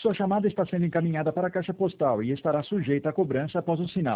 Sua chamada está sendo encaminhada para a caixa postal e estará sujeita a cobrança após o sinal.